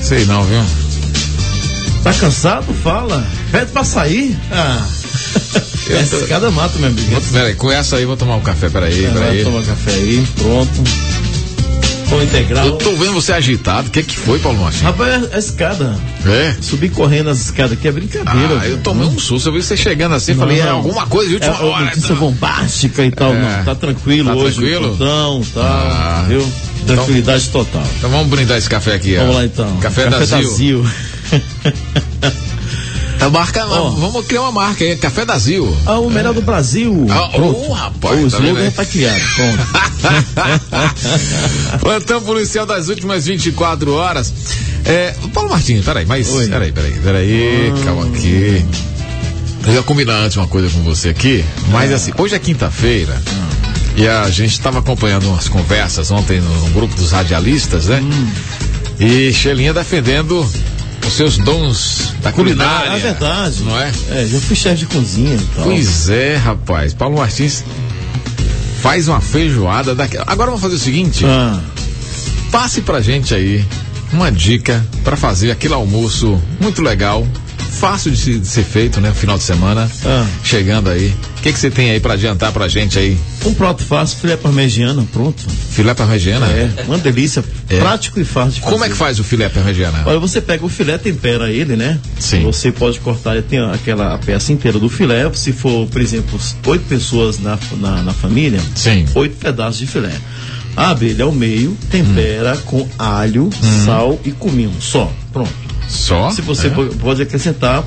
Sei não, viu? Tá cansado? Fala. Pede pra sair. Essa escada mata, meu amigo. Peraí, com essa aí vou tomar um café, peraí. Vai tomar café aí, pronto. Pão integral. Eu tô vendo você agitado. O que foi, Paulo Martins? Rapaz, a escada. É? Subir correndo as escadas aqui é brincadeira. Eu tomei um susto. Eu vi você chegando assim, não, falei, alguma coisa de última hora. Notícia bombástica e tal. Não, tá tranquilo hoje. Tranquilo? Tal, viu? Tranquilidade total. Então vamos brindar esse café aqui. Vamos lá então. Café da Zil. A marca, vamos criar uma marca aí, Café da Zil. O melhor do Brasil. Rapaz, o slogan tá criado. Plantão policial das últimas 24 horas. Paulo Martins, peraí, calma aqui. Eu ia combinar antes uma coisa com você aqui, mas assim, hoje é quinta-feira e a gente estava acompanhando umas conversas ontem no grupo dos radialistas, né? E Xelinha defendendo os seus dons da culinária. É verdade. Não é? Já fui chefe de cozinha e tal. Pois é, rapaz. Paulo Martins faz uma feijoada daquela. Agora vamos fazer o seguinte. Passe pra gente aí uma dica pra fazer aquele almoço muito legal, fácil de ser feito, né? Final de semana. Chegando aí. O que você tem aí pra adiantar pra gente aí? Um prato fácil, filé parmegiana, pronto. Filé parmegiana? Uma delícia, prático e fácil de fazer. Como é que faz o filé parmegiana? Olha, você pega o filé, tempera ele, né? Sim. Você pode cortar, tem a peça inteira do filé. Se for, por exemplo, 8 pessoas na família, sim, 8 pedaços de filé. Abre ele ao meio, tempera com alho, sal e cominho, só, pronto. Só? Se você pode acrescentar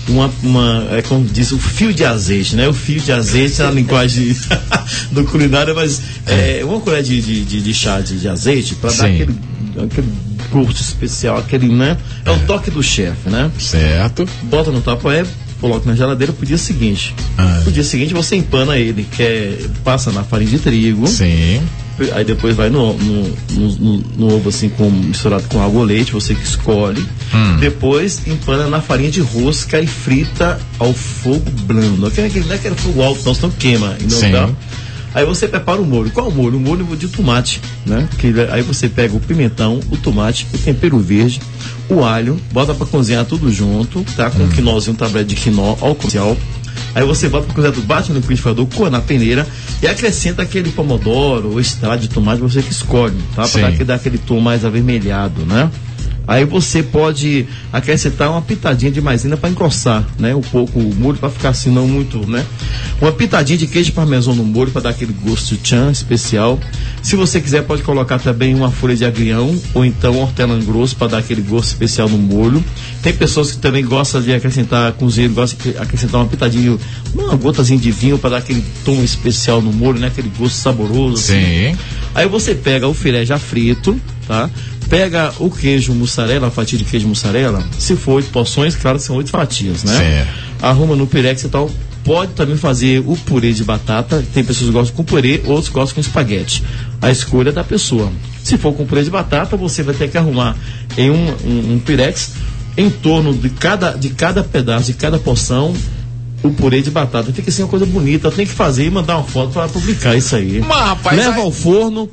como diz, o fio de azeite, né? O fio de azeite na linguagem do culinário, mas uma colher de chá de azeite para dar aquele gosto especial, aquele, né? É o toque do chefe, né? Certo. Bota no tapoé, coloca na geladeira pro dia seguinte. No dia seguinte você empana ele, passa na farinha de trigo. Sim. Aí depois vai no ovo assim, misturado com água ou leite, você que escolhe. Depois empana na farinha de rosca e frita ao fogo brando. Não é aquele fogo alto, não, senão queima. Sim. Tá? Aí você prepara o molho. Qual o molho? O molho de tomate, né? Aí você pega o pimentão, o tomate, o tempero verde, o alho, bota pra cozinhar tudo junto, tá? Com um quinózinho, um tablete de quinó, álcool comercial. Aí você bota pra cozinhar, bate no liquidificador, coa na peneira e acrescenta aquele pomodoro ou extrato de tomate, você que escolhe, tá? Pra dar aquele tom mais avermelhado, né? Aí você pode acrescentar uma pitadinha de maisena para engrossar, né? Um pouco o molho, para ficar assim, não muito, né? Uma pitadinha de queijo parmesão no molho para dar aquele gosto tchan especial. Se você quiser, pode colocar também uma folha de agrião ou então hortelã grosso para dar aquele gosto especial no molho. Tem pessoas que também gostam de acrescentar, cozinheiro gosta de acrescentar uma pitadinha, uma gotazinha de vinho para dar aquele tom especial no molho, né? Aquele gosto saboroso. Sim. Assim. Aí você pega o filé já frito, tá? Pega o queijo mussarela, a fatia de queijo mussarela, se for 8 porções, claro, são 8 fatias, né? Certo. Arruma no pirex e tal. Pode também fazer o purê de batata. Tem pessoas que gostam com purê, outros gostam com espaguete. A escolha é da pessoa. Se for com purê de batata, você vai ter que arrumar em um pirex, em torno de cada pedaço, de cada porção, o purê de batata. Fica assim uma coisa bonita. Tem que fazer e mandar uma foto para publicar isso aí. Mas, rapaz, leva ao forno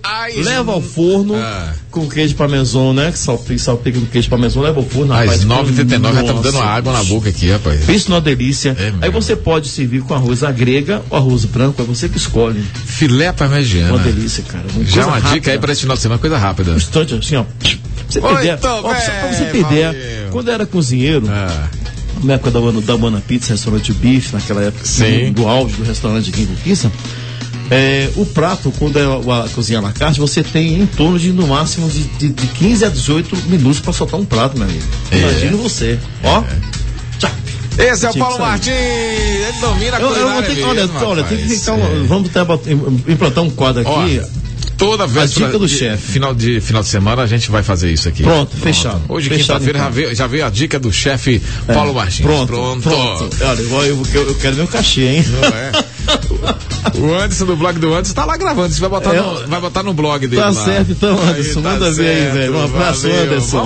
com queijo parmesão, né? Salpica com queijo parmesão, leva ao forno. Às 9h39 já tá me dando água na boca aqui, rapaz. Isso não é delícia. Aí você pode servir com arroz à grega ou arroz branco, é você que escolhe. Filé parmegiana. Uma delícia, cara. Já é uma dica aí para esse final de semana, coisa rápida. Um instante, assim, ó. Pra você ter ideia, quando eu era cozinheiro, na época da Buona Pizza, restaurante Bife, naquela época do auge do restaurante aqui em Conquista, o prato, quando é a cozinha à la carte, você tem em torno de, no máximo, de 15 a 18 minutos para soltar um prato, meu amigo. Imagina você. Ó. Tchau. Esse é o Paulo Martins, ele domina a culinária. Tem que ficar vamos implantar um quadro aqui. Toda vez. A dica do chefe. Final de semana a gente vai fazer isso aqui. Pronto. Fechado. Hoje, quinta-feira, então. já veio a dica do chefe Paulo Martins. Pronto. Olha, eu quero meu cachê, hein? Não é? O Anderson do blog do Anderson tá lá gravando. Você vai botar no blog dele. Tá lá. certo, então, Anderson. Manda ver aí, velho. Um abraço, Anderson.